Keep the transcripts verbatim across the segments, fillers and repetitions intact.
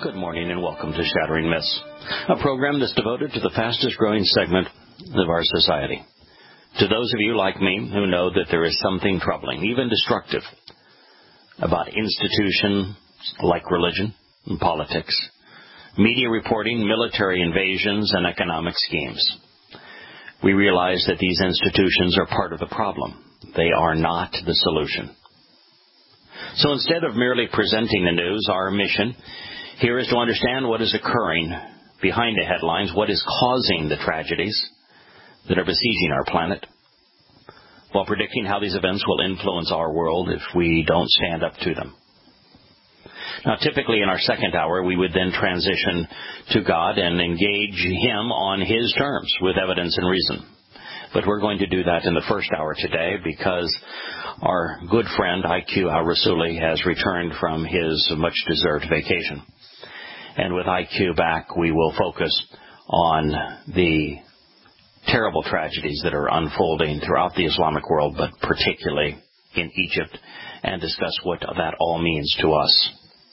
Good morning and welcome to Shattering Myths, a program that's devoted to the fastest growing segment of our society. To those of you like me who know that there is something troubling, even destructive, about institutions like religion and politics, media reporting, military invasions, and economic schemes. We realize that these institutions are part of the problem. They are not the solution. So instead of merely presenting the news, our mission here is to understand what is occurring behind the headlines, what is causing the tragedies that are besieging our planet, while predicting how these events will influence our world if we don't stand up to them. Now, typically in our second hour, we would then transition to God and engage Him on His terms with evidence and reason. But we're going to do that in the first hour today because our good friend, I Q Al-Rassouli, has returned from his much-deserved vacation. And with I Q back, we will focus on the terrible tragedies that are unfolding throughout the Islamic world, but particularly in Egypt, and discuss what that all means to us.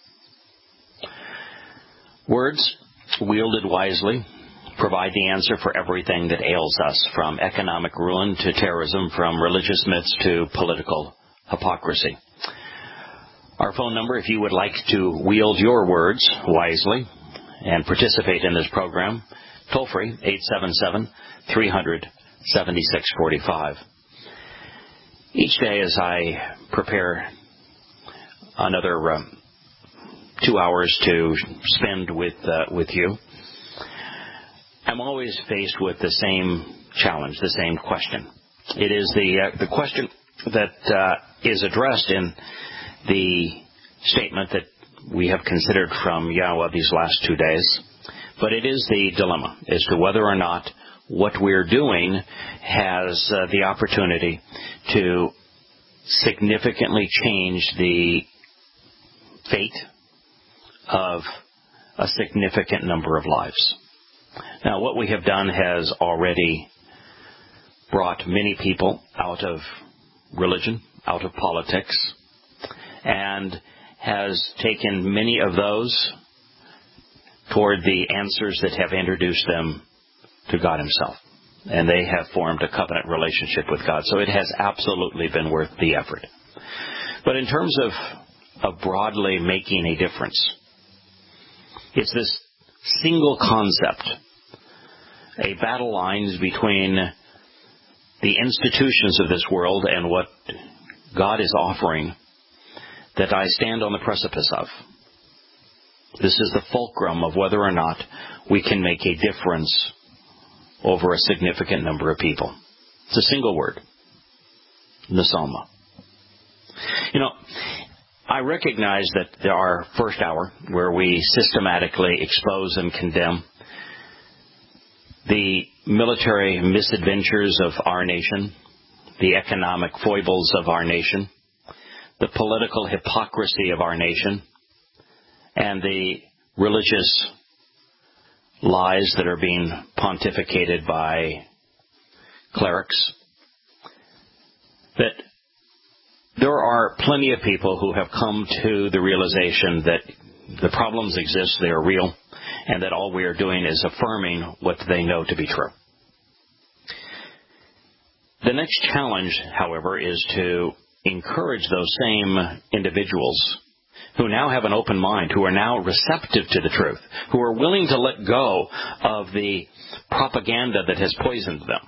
Words, wielded wisely, provide the answer for everything that ails us, from economic ruin to terrorism, from religious myths to political hypocrisy. Our phone number, if you would like to wield your words wisely and participate in this program, toll free, eight seven seven, three hundred, seventy-six forty-five. Each day as I prepare another uh, two hours to spend with uh, with you, I'm always faced with the same challenge, the same question. It is the uh, the question that uh, is addressed in the statement that we have considered from Yahweh these last two days, but it is the dilemma as to whether or not what we're doing has uh, the opportunity to significantly change the fate of a significant number of lives. Now, what we have done has already brought many people out of religion, out of politics, and has taken many of those toward the answers that have introduced them to God Himself. And they have formed a covenant relationship with God. So it has absolutely been worth the effort. But in terms of, of broadly making a difference, it's this single concept, a battle lines between the institutions of this world and what God is offering, that I stand on the precipice of. This is the fulcrum of whether or not we can make a difference over a significant number of people. It's a single word, Nesamah. You know, I recognize that our first hour, where we systematically expose and condemn the military misadventures of our nation, the economic foibles of our nation, the political hypocrisy of our nation, and the religious lies that are being pontificated by clerics, that there are plenty of people who have come to the realization that the problems exist, they are real, and that all we are doing is affirming what they know to be true. The next challenge, however, is to encourage those same individuals who now have an open mind, who are now receptive to the truth, who are willing to let go of the propaganda that has poisoned them.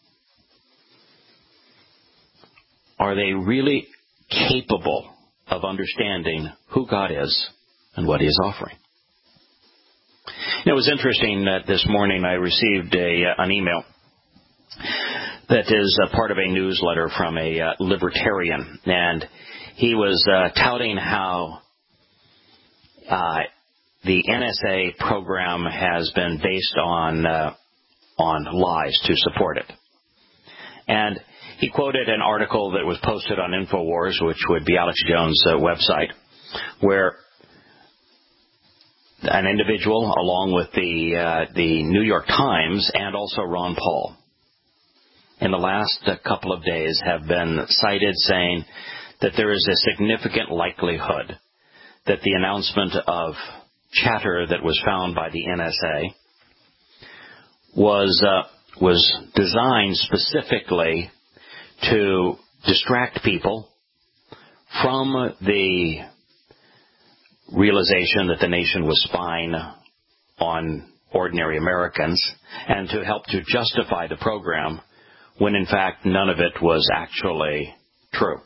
Are they really capable of understanding who God is and what He is offering? It was interesting that this morning I received a uh, an email that is a part of a newsletter from a uh, libertarian, and he was uh, touting how uh, the N S A program has been based on uh, on lies to support it. And he quoted an article that was posted on InfoWars, which would be Alex Jones' uh, website, where an individual, along with the uh, the New York Times and also Ron Paul, in the last uh, couple of days have been cited saying that there is a significant likelihood that the announcement of chatter that was found by the N S A was uh, was designed specifically to distract people from the realization that the nation was spying on ordinary Americans and to help to justify the program when in fact none of it was actually true.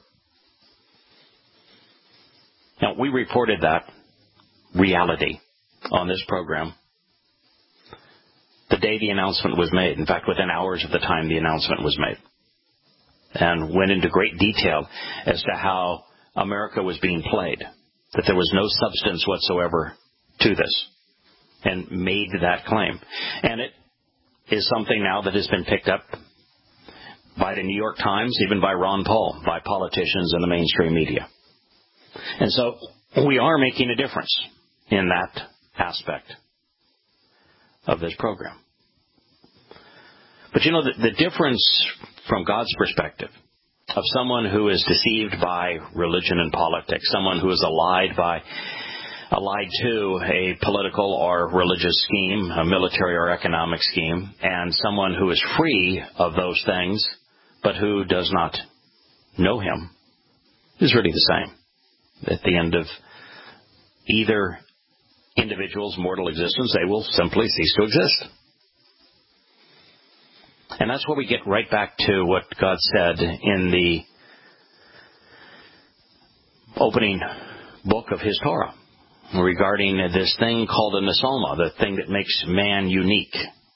Now, we reported that reality on this program the day the announcement was made. In fact, within hours of the time the announcement was made. And went into great detail as to how America was being played, that there was no substance whatsoever to this, and made that claim. And it is something now that has been picked up by the New York Times, even by Ron Paul, by politicians in the mainstream media. And so we are making a difference in that aspect of this program. But you know, the, the difference from God's perspective of someone who is deceived by religion and politics, someone who is allied by allied to a political or religious scheme, a military or economic scheme, and someone who is free of those things but who does not know him, is really the same. At the end of either individual's mortal existence, they will simply cease to exist. And that's where we get right back to what God said in the opening book of His Torah regarding this thing called a Nesalma, the thing that makes man unique.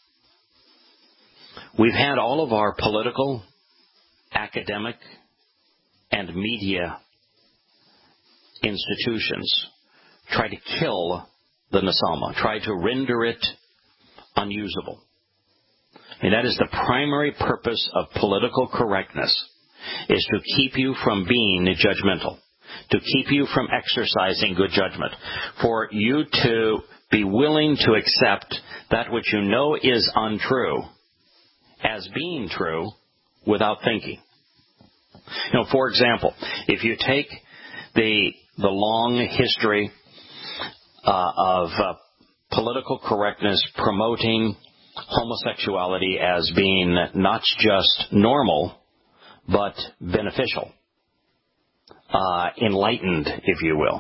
We've had all of our political, academic, and media institutions try to kill the Nesalma, try to render it unusable. And that is the primary purpose of political correctness, is to keep you from being judgmental, to keep you from exercising good judgment, for you to be willing to accept that which you know is untrue as being true without thinking. You know, for example, if you take the the long history uh, of uh, political correctness promoting homosexuality as being not just normal, but beneficial, uh, enlightened, if you will.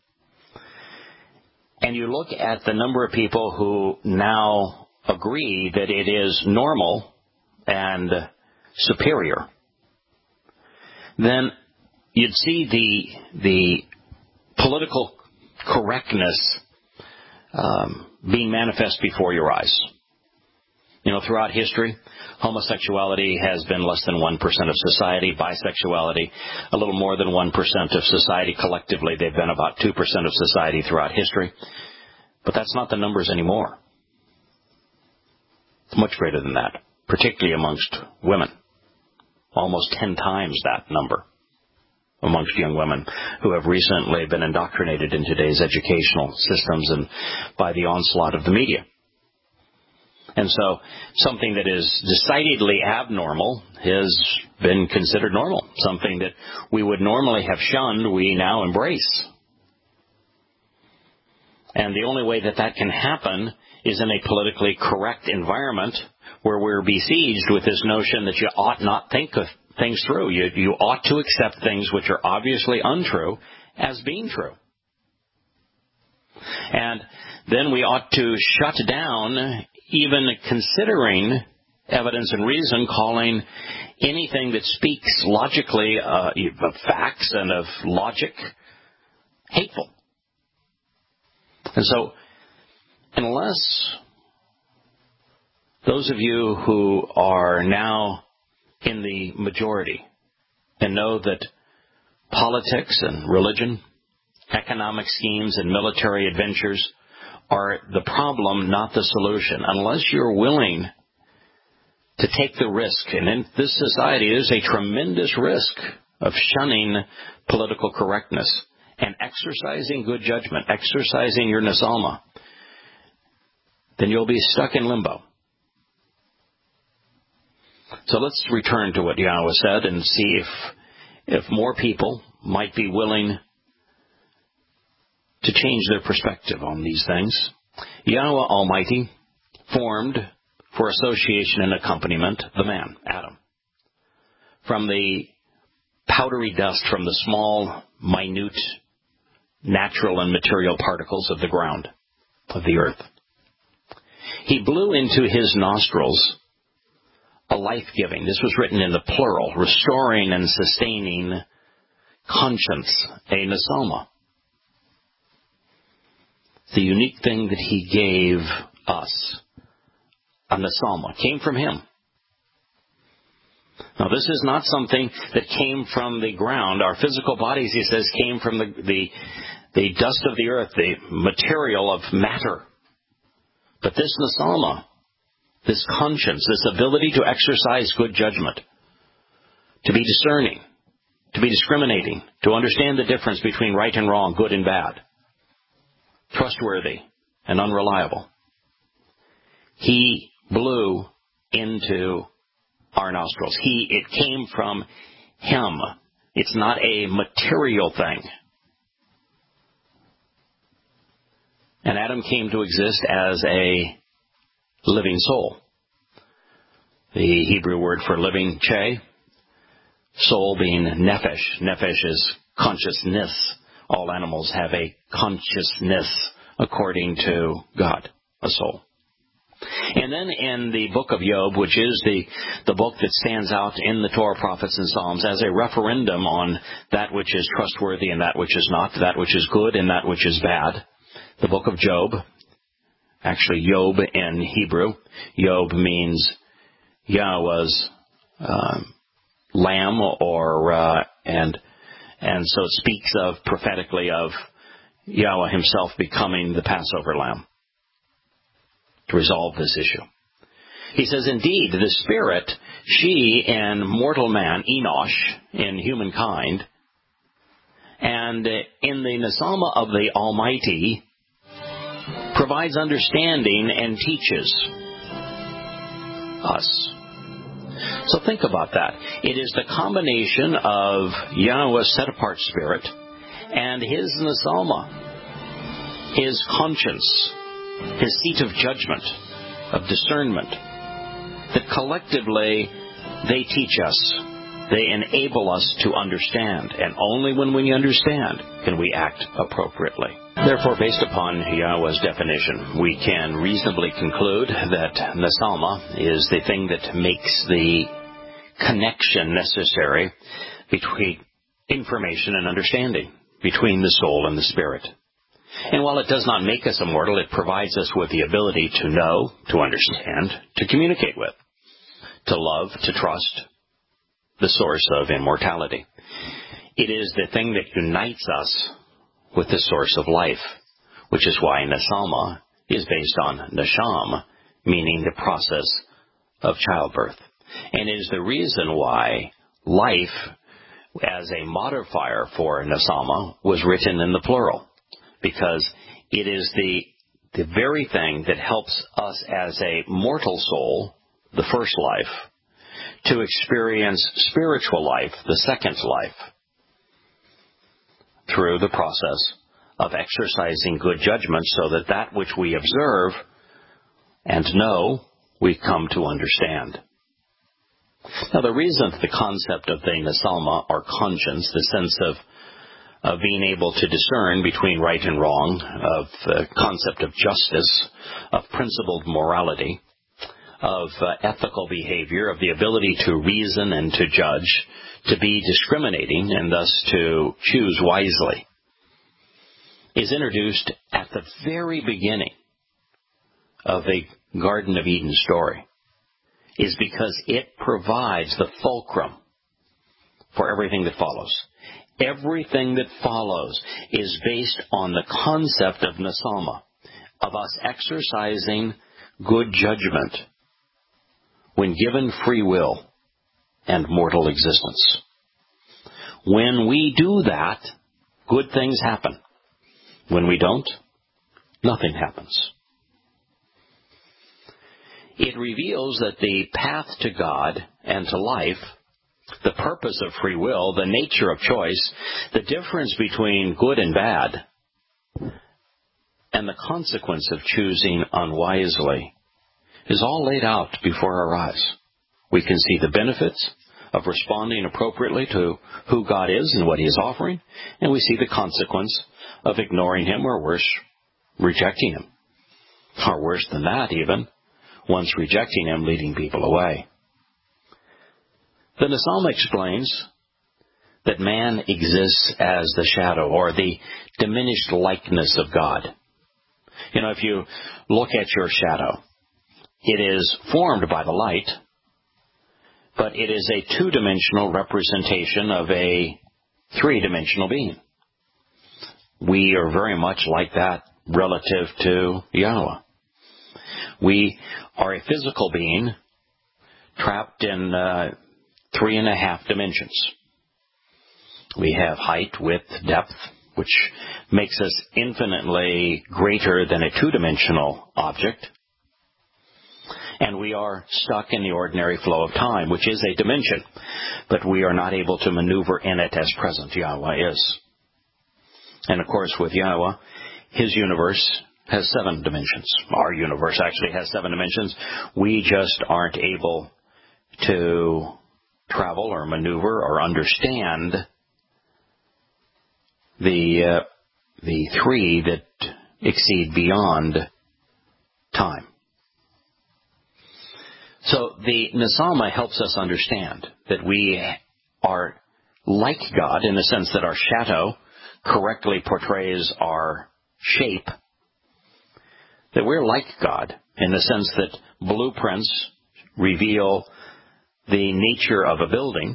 And you look at the number of people who now agree that it is normal and superior, then you'd see the the political correctness um, being manifest before your eyes. You know, throughout history, homosexuality has been less than one percent of society. Bisexuality, a little more than one percent of society. Collectively, they've been about two percent of society throughout history. But that's not the numbers anymore. It's much greater than that, particularly amongst women. Almost ten times that number amongst young women who have recently been indoctrinated in today's educational systems and by the onslaught of the media. And so something that is decidedly abnormal has been considered normal. Something that we would normally have shunned, we now embrace. And the only way that that can happen is in a politically correct environment where we're besieged with this notion that you ought not think of things through. You, you ought to accept things which are obviously untrue as being true. And then we ought to shut down even considering evidence and reason, calling anything that speaks logically uh, of facts and of logic hateful. And so, unless those of you who are now in the majority and know that politics and religion, economic schemes and military adventures are the problem, not the solution, unless you're willing to take the risk, and in this society there's a tremendous risk of shunning political correctness and exercising good judgment, exercising your Nesalma, then you'll be stuck in limbo. So let's return to what Yahweh said and see if if more people might be willing to change their perspective on these things. Yahweh Almighty formed, for association and accompaniment, the man, Adam, from the powdery dust from the small, minute, natural and material particles of the ground, of the earth. He blew into his nostrils a life-giving, this was written in the plural, restoring and sustaining conscience, a nesama. The unique thing that he gave us, a nesama, came from him. Now, this is not something that came from the ground. Our physical bodies, he says, came from the, the, the dust of the earth, the material of matter. But this nesama, this conscience, this ability to exercise good judgment, to be discerning, to be discriminating, to understand the difference between right and wrong, good and bad, trustworthy and unreliable. He blew into our nostrils. He, it came from him. It's not a material thing. And Adam came to exist as a living soul. The Hebrew word for living, che, soul being nephesh. Nephesh is consciousness. All animals have a consciousness according to God, a soul. And then in the book of Job, which is the, the book that stands out in the Torah, prophets, and Psalms as a referendum on that which is trustworthy and that which is not, that which is good and that which is bad, the book of Job, actually Job in Hebrew, Job means Yahweh's uh, lamb, or uh, and and so it speaks of prophetically of Yahweh himself becoming the Passover lamb to resolve this issue. He says, indeed, the spirit, she in mortal man, Enosh, in humankind, and in the Nesama of the Almighty, provides understanding and teaches us. So think about that. It is the combination of Yahweh's set-apart spirit and his Nesama, his conscience, his seat of judgment, of discernment, that collectively they teach us, they enable us to understand, and only when we understand can we act appropriately. Therefore, based upon Yahweh's definition, we can reasonably conclude that Nesama is the thing that makes the connection necessary between information and understanding, between the soul and the spirit. And while it does not make us immortal, it provides us with the ability to know, to understand, to communicate with, to love, to trust, the source of immortality. It is the thing that unites us with the source of life, which is why Nesama is based on Nesham, meaning the process of childbirth. And it is the reason why life, as a modifier for Nesama, was written in the plural, because it is the, the very thing that helps us as a mortal soul, the first life, to experience spiritual life, the second life, through the process of exercising good judgment, so that that which we observe and know, we come to understand. Now, the reason the concept of the Nesama, or conscience, the sense of of being able to discern between right and wrong, of the concept of justice, of principled morality, of uh, ethical behavior, of the ability to reason and to judge, to be discriminating and thus to choose wisely, is introduced at the very beginning of the Garden of Eden story, is because it provides the fulcrum for everything that follows. Everything that follows is based on the concept of Nesama, of us exercising good judgment when given free will and mortal existence. When we do that, good things happen. When we don't, nothing happens. It reveals that the path to God and to life, the purpose of free will, the nature of choice, the difference between good and bad, and the consequence of choosing unwisely is all laid out before our eyes. We can see the benefits of responding appropriately to who God is and what He is offering, and we see the consequence of ignoring Him, or worse, rejecting Him. Or worse than that even, once rejecting Him, leading people away. The Psalm explains that man exists as the shadow or the diminished likeness of God. You know, if you look at your shadow, it is formed by the light, but it is a two-dimensional representation of a three-dimensional being. We are very much like that relative to Yahweh. We are a physical being trapped in uh, three and a half dimensions. We have height, width, depth, which makes us infinitely greater than a two-dimensional object. And we are stuck in the ordinary flow of time, which is a dimension, but we are not able to maneuver in it as present Yahweh is. And of course, with Yahweh, His universe has seven dimensions. Our universe actually has seven dimensions. We just aren't able to travel or maneuver or understand the uh, the three that exceed beyond time. So the Nesama helps us understand that we are like God in the sense that our shadow correctly portrays our shape, that we're like God in the sense that blueprints reveal the nature of a building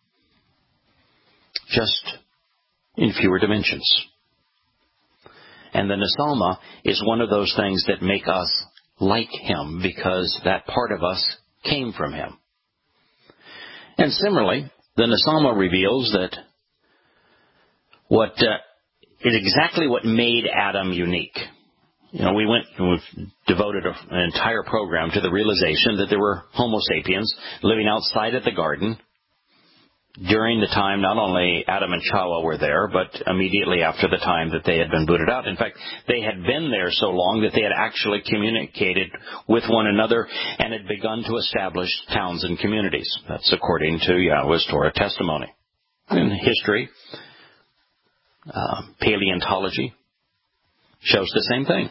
just in fewer dimensions. And the Nesama is one of those things that make us like Him because that part of us came from Him. And similarly, the Nesama reveals that what uh, is exactly what made Adam unique. You know, we went and we've devoted a, an entire program to the realization that there were Homo sapiens living outside of the garden during the time not only Adam and Chava were there, but immediately after the time that they had been booted out. In fact, they had been there so long that they had actually communicated with one another and had begun to establish towns and communities. That's according to Yahweh's Torah testimony. In history, uh, paleontology shows the same thing.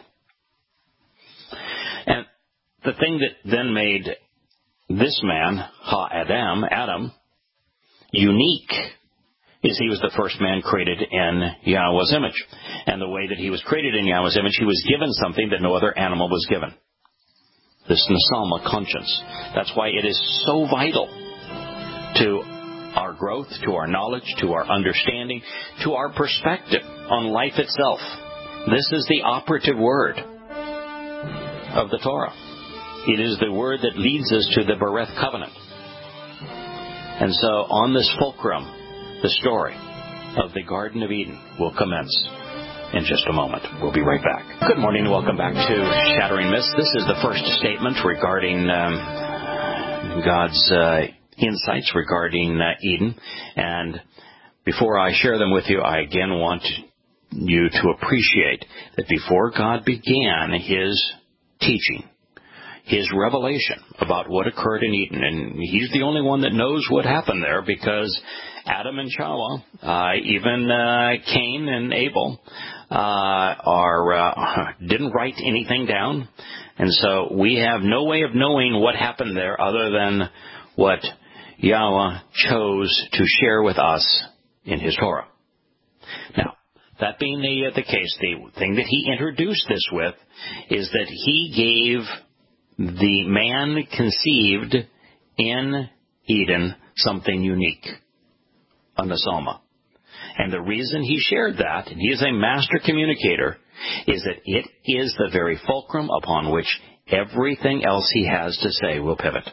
And the thing that then made this man, Ha-Adam, Adam, unique is he was the first man created in Yahweh's image. And the way that he was created in Yahweh's image, he was given something that no other animal was given. This Nesama conscience. That's why it is so vital to our growth, to our knowledge, to our understanding, to our perspective on life itself. This is the operative word of the Torah. It is the word that leads us to the Bereth covenant. And so on this fulcrum, the story of the Garden of Eden will commence in just a moment. We'll be right back. Good morning and welcome back to Shattering Myths. This is the first statement regarding um, God's uh, insights regarding uh, Eden. And before I share them with you, I again want you to appreciate that before God began His teaching, His revelation about what occurred in Eden, and He's the only one that knows what happened there because Adam and Chava, uh, even uh, Cain and Abel, uh, are uh, didn't write anything down, and so we have no way of knowing what happened there other than what Yahweh chose to share with us in His Torah. Now, that being the uh, the case, the thing that He introduced this with is that He gave the man conceived in Eden something unique, a Nesama. And the reason He shared that, and He is a master communicator, is that it is the very fulcrum upon which everything else He has to say will pivot.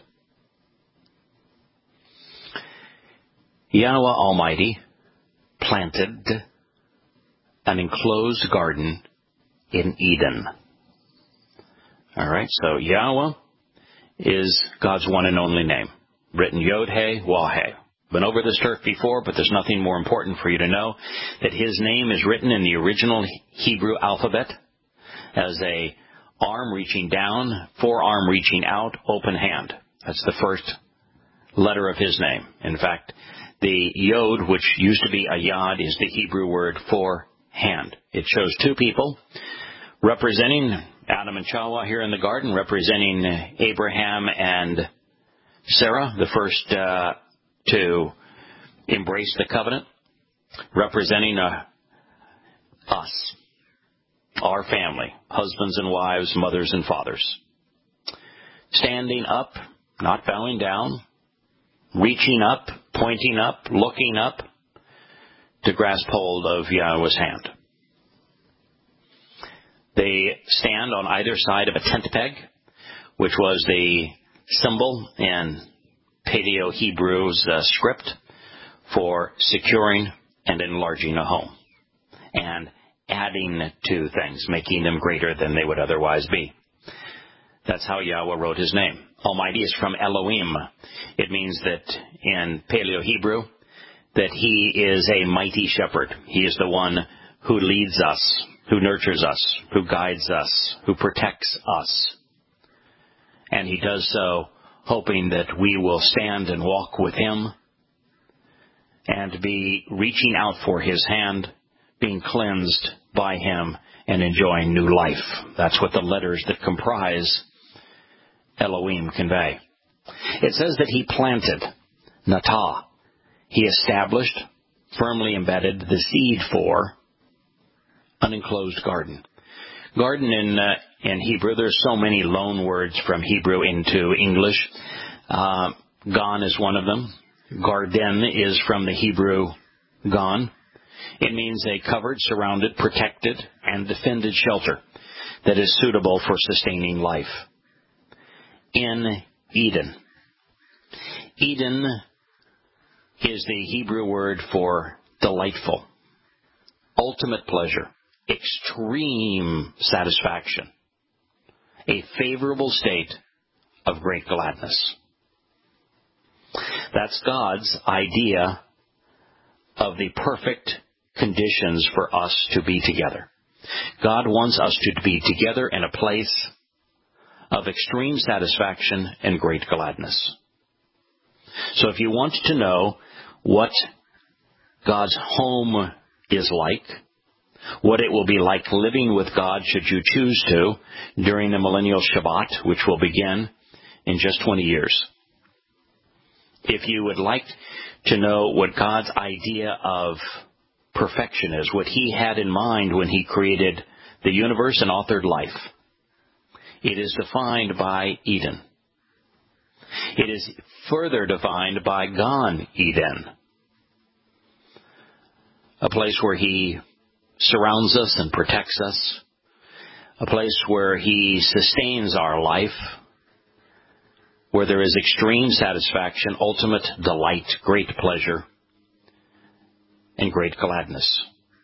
Yahweh Almighty planted an enclosed garden in Eden. All right, so Yahweh is God's one and only name, written Yod-He, Wah-He. Been over this turf before, but there's nothing more important for you to know that His name is written in the original Hebrew alphabet as a arm reaching down, forearm reaching out, open hand. That's the first letter of his name. In fact, the yod, which used to be a yod, is the Hebrew word for hand. It shows two people representing Adam and Chawah here in the garden, representing Abraham and Sarah, the first uh, to embrace the covenant, representing uh, us, our family, husbands and wives, mothers and fathers. Standing up, not bowing down, reaching up, pointing up, looking up to grasp hold of Yahweh's hand. They stand on either side of a tent peg, which was the symbol in Paleo-Hebrew's uh, script for securing and enlarging a home and adding to things, making them greater than they would otherwise be. That's how Yahweh wrote his name. Almighty is from Elohim. It means that in Paleo-Hebrew that he is a mighty shepherd. He is the one who leads us, who nurtures us, who guides us, who protects us. And he does so hoping that we will stand and walk with him and be reaching out for his hand, being cleansed by him, and enjoying new life. That's what the letters that comprise Elohim convey. It says that he planted, natah. He established, firmly embedded, the seed for an enclosed garden. Garden in uh, in Hebrew, there's so many loan words from Hebrew into English. Uh, gan is one of them. Garden is from the Hebrew gan. It means a covered, surrounded, protected, and defended shelter that is suitable for sustaining life. In Eden. Eden is the Hebrew word for delightful, ultimate pleasure, extreme satisfaction, a favorable state of great gladness. That's God's idea of the perfect conditions for us to be together. God wants us to be together in a place of extreme satisfaction and great gladness. So if you want to know what God's home is like, what it will be like living with God should you choose to during the millennial Shabbat, which will begin in just twenty years. If you would like to know what God's idea of perfection is, what he had in mind when he created the universe and authored life, it is defined by Eden. It is further defined by Gan Eden, a place where he surrounds us and protects us, a place where he sustains our life, where there is extreme satisfaction, ultimate delight, great pleasure, and great gladness.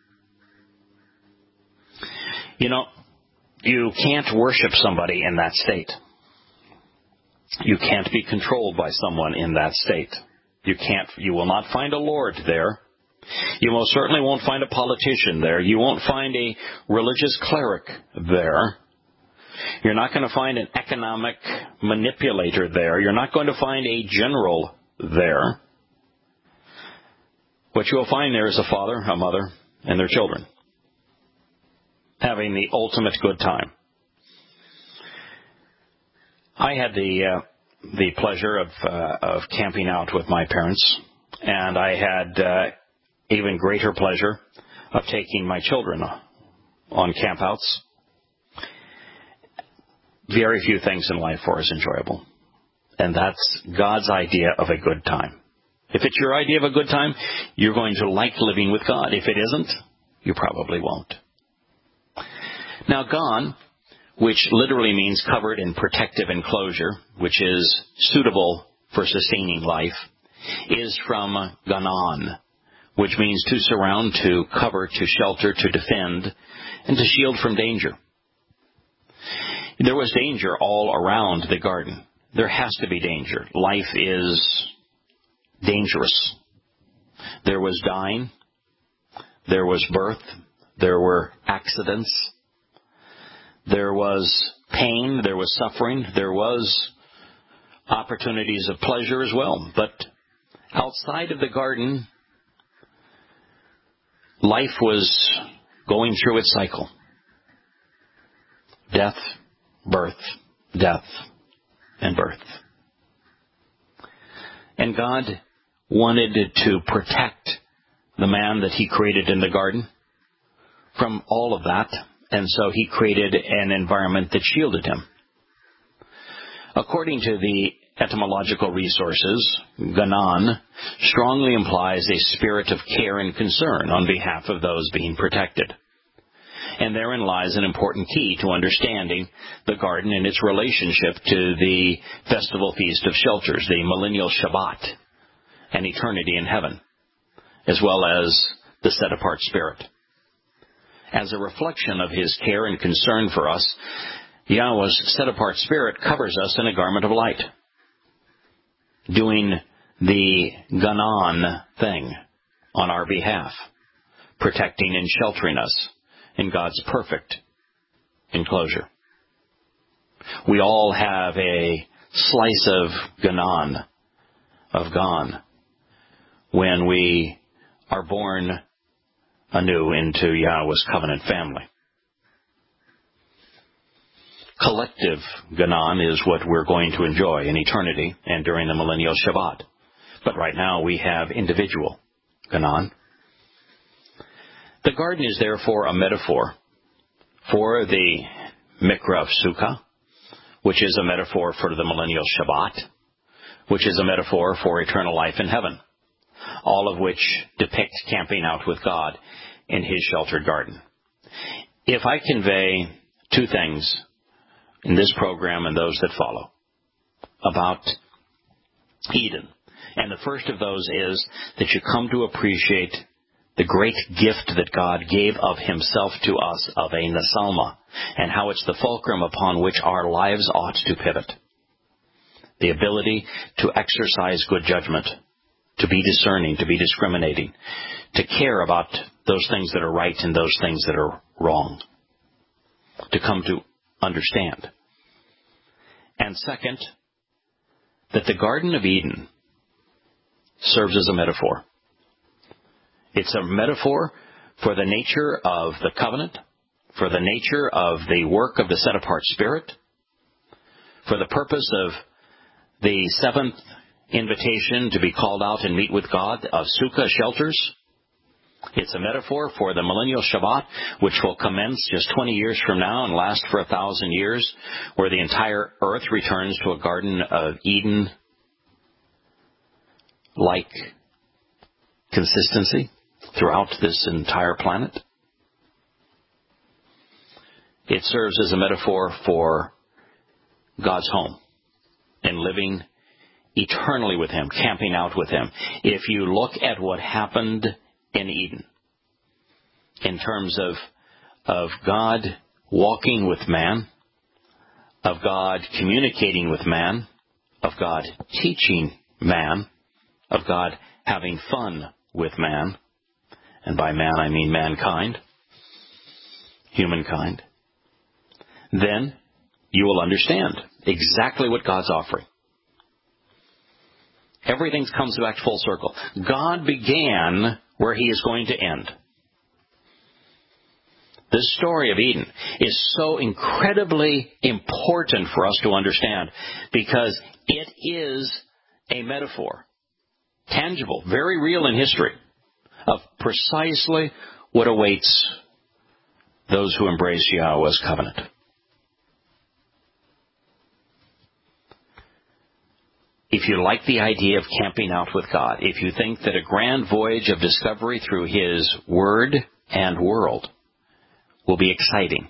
You know, you can't worship somebody in that state. You can't be controlled by someone in that state. You can't, you will not find a Lord there. You most certainly won't find a politician there. You won't find a religious cleric there. You're not going to find an economic manipulator there. You're not going to find a general there. What you will find there is a father, a mother, and their children having the ultimate good time. I had the uh, the pleasure of uh, of camping out with my parents, and I had uh, even greater pleasure of taking my children on campouts. Very few things in life are as enjoyable, and that's God's idea of a good time. If it's your idea of a good time, you're going to like living with God. If it isn't, you probably won't. Now, Gan, which literally means covered in protective enclosure, which is suitable for sustaining life, is from Ganan, which means to surround, to cover, to shelter, to defend, and to shield from danger. There was danger all around the garden. There has to be danger. Life is dangerous. There was dying. There was birth. There were accidents. There was pain, there was suffering, there was opportunities of pleasure as well. But outside of the garden, life was going through its cycle. Death, birth, death, and birth. And God wanted to protect the man that He created in the garden from all of that, and so He created an environment that shielded him. According to the etymological resources, Ganon strongly implies a spirit of care and concern on behalf of those being protected. And therein lies an important key to understanding the garden and its relationship to the festival feast of shelters, the millennial Shabbat, and eternity in heaven, as well as the set-apart spirit. As a reflection of His care and concern for us, Yahweh's set-apart spirit covers us in a garment of light, doing the Ganon thing on our behalf, protecting and sheltering us in God's perfect enclosure. We all have a slice of Ganon, of Gon, when we are born anew into Yahweh's covenant family. Collective Ganon is what we're going to enjoy in eternity and during the millennial Shabbat. But right now we have individual Ganon. The garden is therefore a metaphor for the Mikra of Sukkah, which is a metaphor for the millennial Shabbat, which is a metaphor for eternal life in heaven, all of which depict camping out with God in His sheltered garden. If I convey two things in this program and those that follow about Eden, and the first of those is that you come to appreciate the great gift that God gave of Himself to us of a Nasalma, and how it's the fulcrum upon which our lives ought to pivot. The ability to exercise good judgment, to be discerning, to be discriminating, to care about those things that are right and those things that are wrong, to come to understand. And second, that the Garden of Eden serves as a metaphor. It's a metaphor for the nature of the covenant, for the nature of the work of the set-apart Spirit, for the purpose of the seventh invitation to be called out and meet with God of Sukkah shelters. It's a metaphor for the millennial Shabbat, which will commence just twenty years from now and last for a thousand years, where the entire earth returns to a Garden of Eden-like consistency throughout this entire planet. It serves as a metaphor for God's home and living eternally with Him, camping out with Him. If you look at what happened in Eden, in terms of, of God walking with man, of God communicating with man, of God teaching man, of God having fun with man, and by man I mean mankind, humankind, then you will understand exactly what God's offering. Everything comes back full circle. God began where He is going to end. This story of Eden is so incredibly important for us to understand because it is a metaphor, tangible, very real in history, of precisely what awaits those who embrace Yahweh's covenant. If you like the idea of camping out with God, if you think that a grand voyage of discovery through His Word and world will be exciting,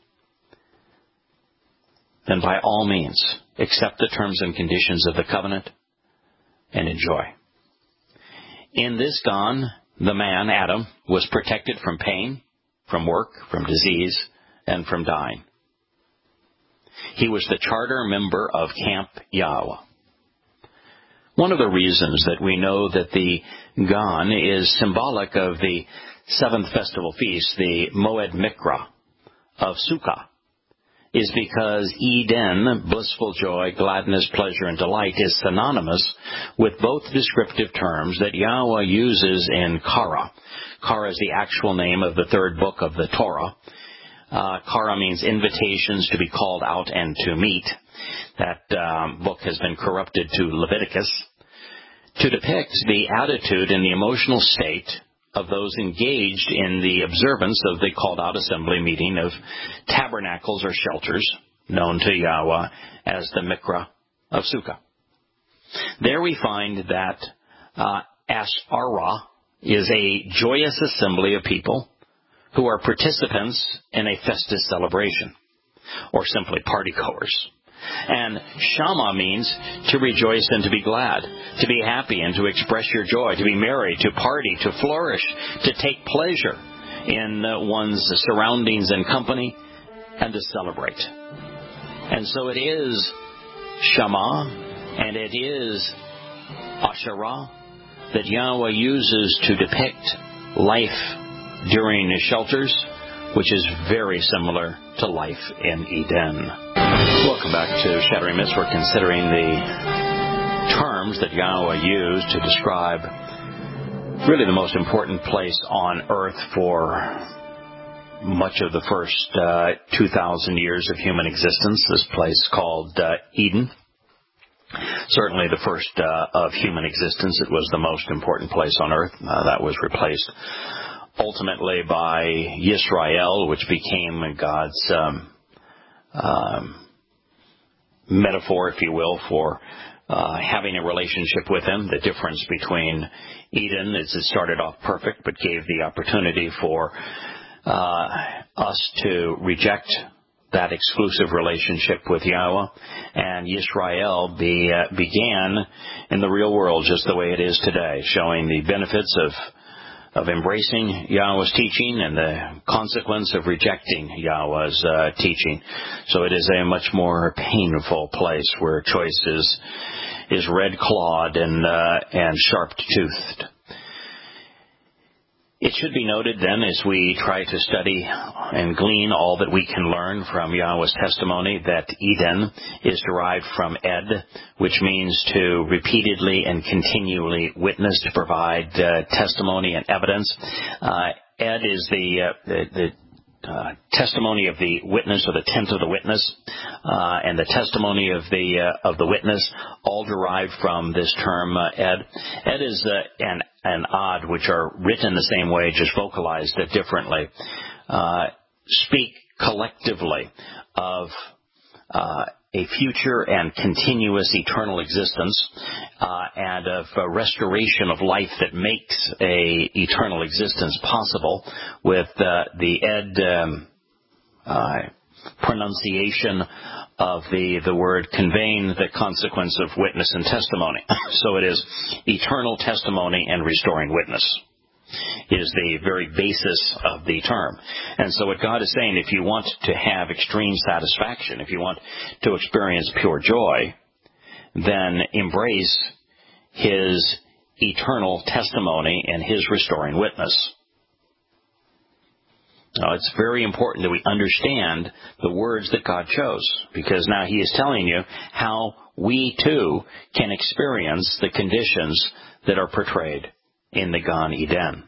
then by all means, accept the terms and conditions of the covenant and enjoy. In this Gan, the man, Adam, was protected from pain, from work, from disease, and from dying. He was the charter member of Camp Yahweh. One of the reasons that we know that the Gan is symbolic of the seventh festival feast, the Moed Mikra of Sukkah, is because Eden, blissful joy, gladness, pleasure, and delight, is synonymous with both descriptive terms that Yahweh uses in Kara. Kara is the actual name of the third book of the Torah. Uh, Kara means invitations to be called out and to meet. That um, book has been corrupted to Leviticus to depict the attitude and the emotional state of those engaged in the observance of the called-out assembly meeting of tabernacles or shelters, known to Yahweh as the Mikra of Sukkah. There we find that uh, Ashara is a joyous assembly of people who are participants in a festive celebration, or simply partygoers. And Shama means to rejoice and to be glad, to be happy and to express your joy, to be merry, to party, to flourish, to take pleasure in uh, one's surroundings and company, and to celebrate. And so it is Shama and it is Asherah that Yahweh uses to depict life during the shelters, which is very similar to life in Eden. Welcome back to Shattering Myths. We're considering the terms that Yahweh used to describe really the most important place on earth for much of the first uh, two thousand years of human existence, this place called uh, Eden. Certainly the first uh, of human existence, it was the most important place on earth. Uh, that was replaced ultimately by Yisrael, which became God's um, um, metaphor, if you will, for uh, having a relationship with Him. The difference between Eden is it started off perfect, but gave the opportunity for uh, us to reject that exclusive relationship with Yahweh. And Yisrael be, uh, began in the real world just the way it is today, showing the benefits of of embracing Yahweh's teaching and the consequence of rejecting Yahweh's uh, teaching. So it is a much more painful place where choice is, is red-clawed and, uh, and sharp-toothed. It should be noted then, as we try to study and glean all that we can learn from Yahweh's testimony, that Eden is derived from Ed, which means to repeatedly and continually witness, to provide uh, testimony and evidence. Uh, Ed is the, uh, the, the Uh, testimony of the witness, or the tent of the witness, uh, and the testimony of the uh, of the witness, all derived from this term uh, Ed. Ed is uh, an an odd, which are written the same way, just vocalized uh, differently. Uh, speak collectively of uh, a future and continuous eternal existence, uh, and of a restoration of life that makes a eternal existence possible, with uh, the Ed um, uh, pronunciation of the, the word conveying the consequence of witness and testimony. So it is eternal testimony and restoring witness is the very basis of the term. And so what God is saying, if you want to have extreme satisfaction, if you want to experience pure joy, then embrace His eternal testimony and His restoring witness. Now, it's very important that we understand the words that God chose, because now He is telling you how we too can experience the conditions that are portrayed in the Gan Eden.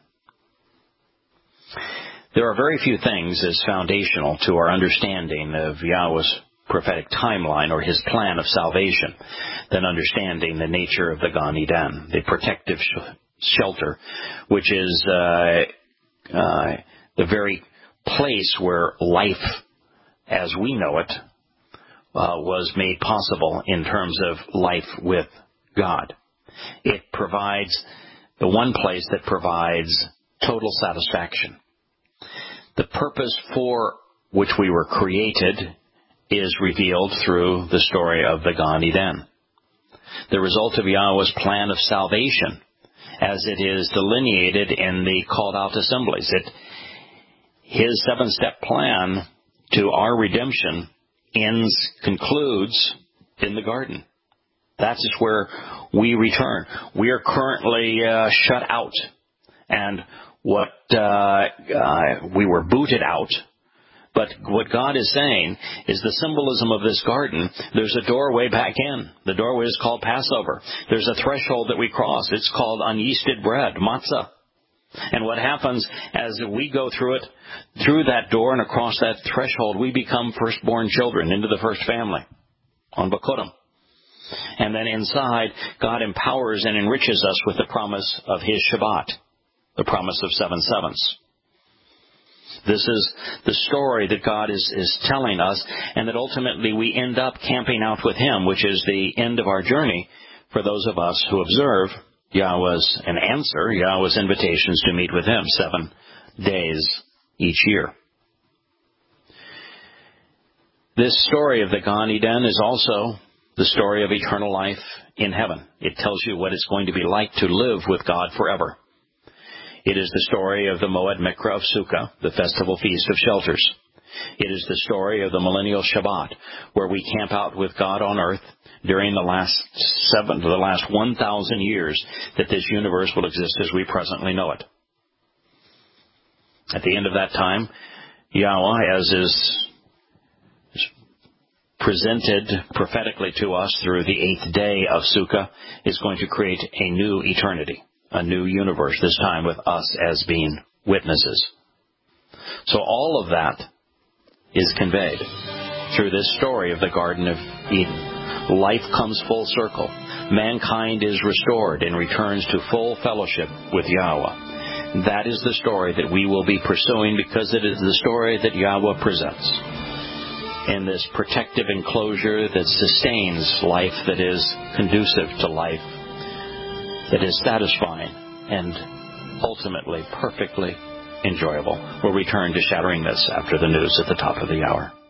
There are very few things as foundational to our understanding of Yahweh's prophetic timeline or His plan of salvation than understanding the nature of the Gan Eden, the protective sh- shelter, which is uh, uh, the very place where life as we know it uh, was made possible in terms of life with God. It provides the one place that provides total satisfaction. The purpose for which we were created is revealed through the story of the Gan Eden. The result of Yahweh's plan of salvation, as it is delineated in the called-out assemblies. It, His seven-step plan to our redemption ends, concludes in the garden. That is where we return. We are currently uh, shut out, and what uh, uh, we were booted out. But what God is saying is the symbolism of this garden, there's a doorway back in. The doorway is called Passover. There's a threshold that we cross. It's called unyeasted bread, matzah. And what happens as we go through it, through that door and across that threshold, we become firstborn children into the first family on Bakurim. And then inside, God empowers and enriches us with the promise of His Shabbat, the promise of seven sevens. This is the story that God is, is telling us, and that ultimately we end up camping out with Him, which is the end of our journey for those of us who observe Yahweh's and answer Yahweh's invitations to meet with Him seven days each year. This story of the Gan Eden is also the story of eternal life in heaven. It tells you what it's going to be like to live with God forever. It is the story of the Moed Mikra of Sukkah, the festival feast of shelters. It is the story of the millennial Shabbat, where we camp out with God on earth during the last seven, the last one thousand years that this universe will exist as we presently know it. At the end of that time, Yahweh, as is presented prophetically to us through the eighth day of Sukkah, is going to create a new eternity, a new universe, this time with us as being witnesses. So all of that is conveyed through this story of the Garden of Eden. Life comes full circle. Mankind is restored and returns to full fellowship with Yahweh. That is the story that we will be pursuing, because it is the story that Yahweh presents in this protective enclosure that sustains life, that is conducive to life, that is satisfying and ultimately perfectly enjoyable. We'll return to Shattering Myths after the news at the top of the hour.